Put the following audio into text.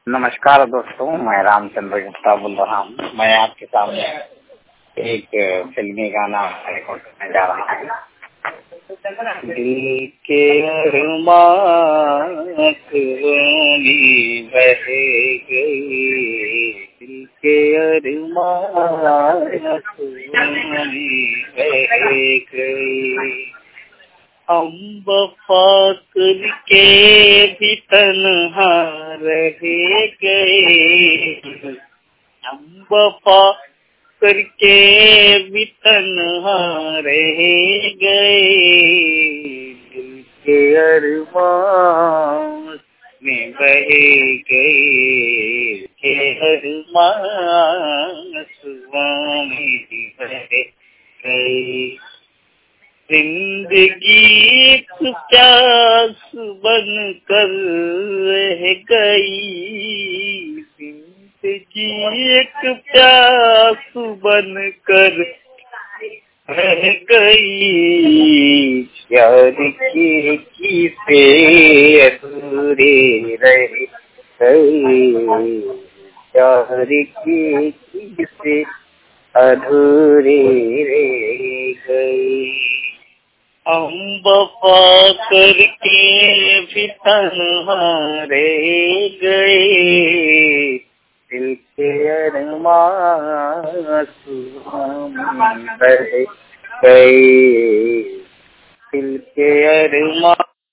नमस्कार दोस्तों, मैं रामचंद्र गुप्ता बोल रहा हूँ। मैं आपके सामने एक फिल्मी गाना रिकॉर्ड करने जा रहा हूँ। दिल के अरमान में बह गई, दिल के अरमान में बह गई। हम वफा करके भी तन्हा रह गए, हम वफा करके भी तन्हा रह गए। दिल के अरमान में बह गए, के अरमान सुबह में बह गए। जिंदगी एक प्यास बन कर रह गई, जिंदगी एक प्यास बन कर रह गई। प्यार की किसे अधूरे रह गई, प्यार की किसे अधूरे रह गई। हम वफा करके भी तन्हा रह गए, दिल के अरमान में बह गए, दिल के अरमान